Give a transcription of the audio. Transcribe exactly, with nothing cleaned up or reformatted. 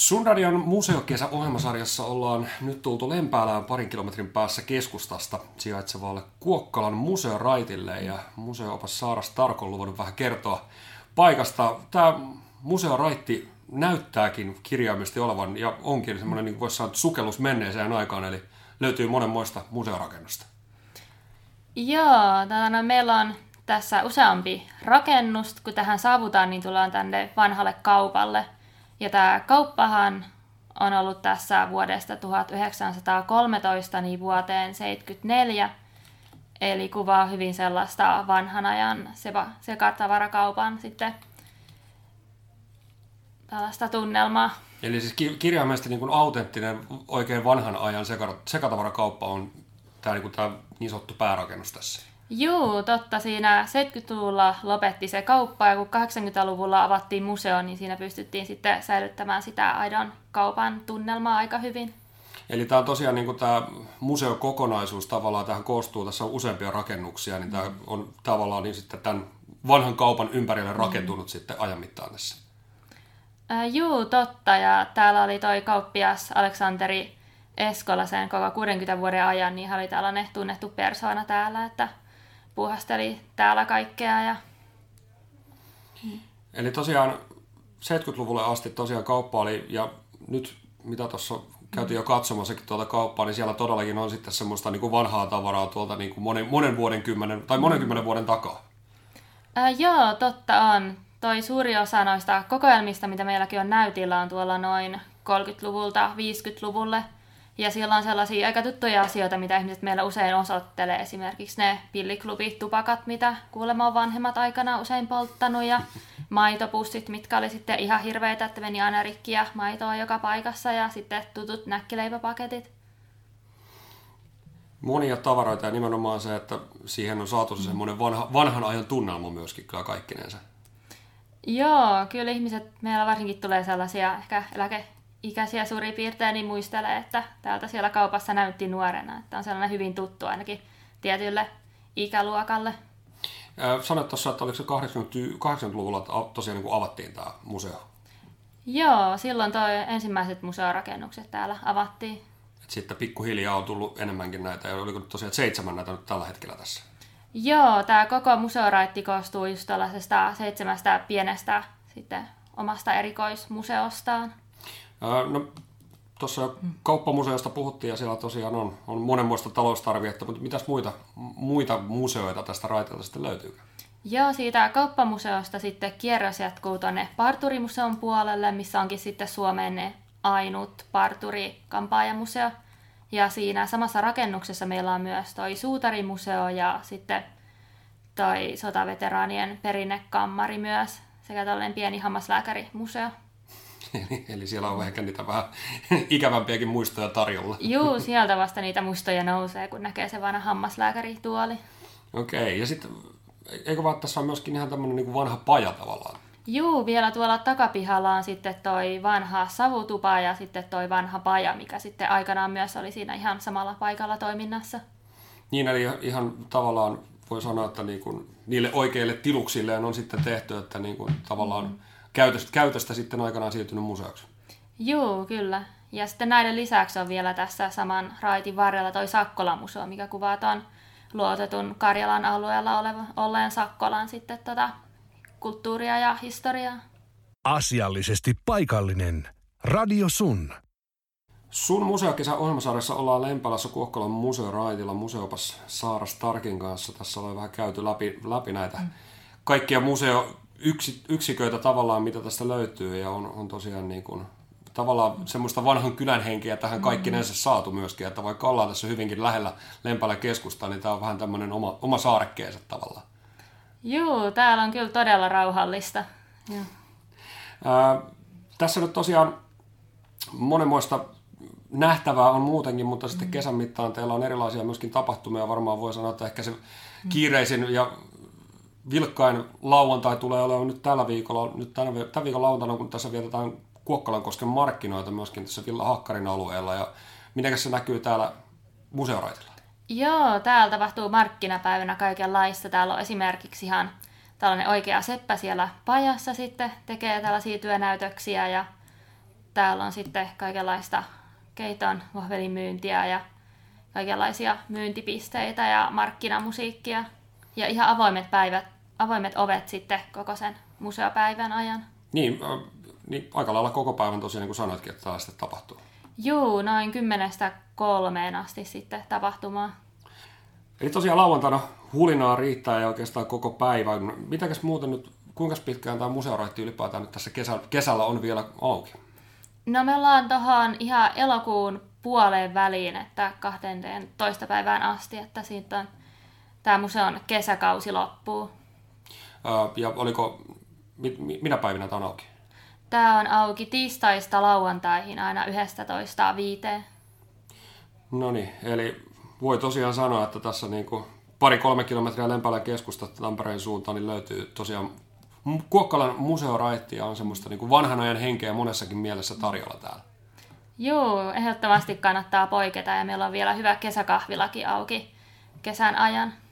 Sun radion museokesä-ohjelmasarjassa ollaan nyt tultu Lempäälään parin kilometrin päässä keskustasta sijaitsevalle Kuokkalan museoraitille ja museoopas Saara Stark on luvannut vähän kertoa paikasta. Tämä museoraitti näyttääkin kirjaimellisesti olevan ja onkin semmoinen, niin kuin voisi sanoa, sukellus menneeseen aikaan, eli löytyy monenmoista museorakennusta. Joo, no, meillä on tässä useampi rakennus. Kun tähän saavutaan, niin tullaan tänne vanhalle kaupalle. Ja tämä kauppahan on ollut tässä vuodesta tuhatyhdeksänsataakolmetoista niin vuoteen seitsemänkymmentäneljä. Eli kuvaa hyvin sellaista vanhan ajan sekatavarakaupan sitten tällaista tunnelmaa. Eli siis kirjaimellisesti niin kuin autenttinen, oikein vanhan ajan sekatavarakauppa on tämä niin, kuin tämä niin sanottu päärakennus tässä. Joo, totta. Siinä seitsemänkymmentäluvulla lopetti se kauppa ja kun kahdeksankymmentäluvulla avattiin museo, niin siinä pystyttiin sitten säilyttämään sitä aidon kaupan tunnelmaa aika hyvin. Eli tämä on tosiaan niin kuin tämä museokokonaisuus tavallaan, tähän koostuu, tässä on useampia rakennuksia, niin tämä on tavallaan niin sitten tämän vanhan kaupan ympärille rakentunut mm. sitten ajan mittaan tässä. Äh, joo, totta. Ja täällä oli toi kauppias Aleksanteri Eskola sen koko kuudenkymmenen vuoden ajan, niin hän oli tällainen tunnettu persoona täällä, että puhasteli täällä kaikkea. Ja... Eli tosiaan seitsemänkymmentäluvulle asti tosiaan kauppa oli, ja nyt mitä tuossa käytiin jo katsomassakin tuolta kauppaa, niin siellä todellakin on sitten semmoista niin kuin vanhaa tavaraa tuolta niin kuin monen, monen vuoden kymmenen, tai monen kymmenen vuoden takaa. Äh, joo, totta on. Toi suuri osa noista kokoelmista, mitä meilläkin on näytillä, on tuolla noin kolmekymmentäluvulta viisikymmentäluvulle. Ja siellä on sellaisia aika tuttuja asioita, mitä ihmiset meillä usein osoittelee. Esimerkiksi ne pilliklubitupakat, mitä kuulemma on vanhemmat aikana usein polttanut. Ja maitopussit, mitkä oli sitten ihan hirveitä, että meni aina rikki ja maitoa joka paikassa. Ja sitten tutut näkkileipäpaketit. Monia tavaroita ja nimenomaan se, että siihen on saatu se semmoinen vanha, vanhan ajan tunnelma myöskin kyllä kaikkinensa. Joo, kyllä ihmiset, meillä varsinkin tulee sellaisia ehkä eläke ikäisiä suurin piirtein, niin muistelee, että täältä siellä kaupassa näytti nuorena. Että on sellainen hyvin tuttu ainakin tietylle ikäluokalle. Sanoit tuossa, että oliko se kahdeksankymmentäluvulla tosiaan niin kuin avattiin tämä museo? Joo, silloin toi ensimmäiset museorakennukset täällä avattiin. Et sitten pikkuhiljaa on tullut enemmänkin näitä, ja oliko tosiaan seitsemän näitä nyt tällä hetkellä tässä? Joo, tämä koko museoraitti koostuu just tällaisesta seitsemästä pienestä sitten omasta erikoismuseostaan. No, tuossa kauppamuseosta puhuttiin ja siellä tosiaan on, on monenmoista taloustarvietta, mutta mitäs muita, muita museoita tästä raiteelta sitten löytyy? Joo, siitä kauppamuseosta sitten kierros jatkuu tuonne parturimuseon puolelle, missä onkin sitten Suomen ainut parturi-kampaajamuseo. Ja siinä samassa rakennuksessa meillä on myös toi suutarimuseo ja sitten toi sotaveteraanien perinnekammari myös sekä tällainen pieni hammaslääkärimuseo. Eli, eli siellä on ehkä niitä vähän ikävämpiäkin muistoja tarjolla. Juu, sieltä vasta niitä muistoja nousee, kun näkee se vanha hammaslääkärituoli. Okei, ja sitten eikö vaan tässä on myöskin ihan tämmöinen niin kuin vanha paja tavallaan? Juu, vielä tuolla takapihalla on sitten toi vanha savutupa ja sitten toi vanha paja, mikä sitten aikanaan myös oli siinä ihan samalla paikalla toiminnassa. Niin, eli ihan tavallaan voi sanoa, että niin kuin niille oikeille tiluksilleen on sitten tehty, että niin kuin tavallaan mm. Käytöstä, käytöstä sitten aikanaan siirtynyt museoksi. Joo, kyllä. Ja sitten näiden lisäksi on vielä tässä saman raitin varrella toi Sakkola-museo, mikä kuvaa tuon luotetun Karjalan alueella oleva, olleen Sakkolan sitten tota kulttuuria ja historiaa. Asiallisesti paikallinen. Radio Sun. Sun museokesä-ohjelmasarjassa ollaan Lempäälässä Kuokkalan museoraitilla museopas Saara Starkin kanssa. Tässä ollaan vähän käyty läpi, läpi näitä mm. kaikkia museo Yksi, yksiköitä tavallaan, mitä tästä löytyy, ja on, on tosiaan niin kuin, tavallaan semmoista vanhan kylän henkeä tähän kaikkinensa saatu myöskin, että vaikka ollaan tässä hyvinkin lähellä Lempäälän keskustaa, niin tämä on vähän tämmöinen oma, oma saarekkeensa tavallaan. Joo, täällä on kyllä todella rauhallista. Ää, tässä nyt tosiaan monenmoista nähtävää on muutenkin, mutta sitten mm. kesän mittaan teillä on erilaisia myöskin tapahtumia, varmaan voi sanoa, että ehkä se kiireisin ja vilkkain lauantai tulee olemaan nyt tällä viikolla, nyt tämän, tämän viikon lauantaina, kun tässä vietetään Kuokkalankosken markkinoita myöskin tässä Villa Hakkarin alueella. Ja mitenkäs se näkyy täällä museoraitilla? Joo, täällä tapahtuu markkinapäivänä kaikenlaista. Täällä on esimerkiksi ihan tällainen oikea seppä siellä pajassa sitten, tekee tällaisia työnäytöksiä ja täällä on sitten kaikenlaista keiton vohvelimyyntiä ja kaikenlaisia myyntipisteitä ja markkinamusiikkia. Ja ihan avoimet päivät, avoimet ovet sitten koko sen museopäivän ajan. Niin, äh, niin aika lailla koko päivän tosiaan, niin kuin sanoitkin, että tällaista tapahtuu. Juu, noin kymmenestä kolmeen asti sitten tapahtumaa. Eli tosiaan lauantaina hulinaa riittää ja oikeastaan koko päivän. Mitäkäs muuten nyt, kuinka pitkään tämä museoraitti ylipäätään nyt tässä kesä, kesällä on vielä auki? No me ollaan tuohon ihan elokuun puoleen väliin, että kahteentoista päivään asti, että siitä on, tämä museon kesäkausi loppuu. Ää, ja oliko, mi, mi, minä päivinä tämä on auki? Tämä on auki tiistaista lauantaihin aina yhdestätoista viiteen. No niin, eli voi tosiaan sanoa, että tässä niin kuin pari-kolme kilometriä Lempälän keskustasta Tampereen suuntaan niin löytyy tosiaan Kuokkalan museoraitti ja on semmoista niin kuin vanhan ajan henkeä monessakin mielessä tarjolla täällä. Joo, ehdottomasti kannattaa poiketa ja meillä on vielä hyvä kesäkahvilakin auki kesän ajan.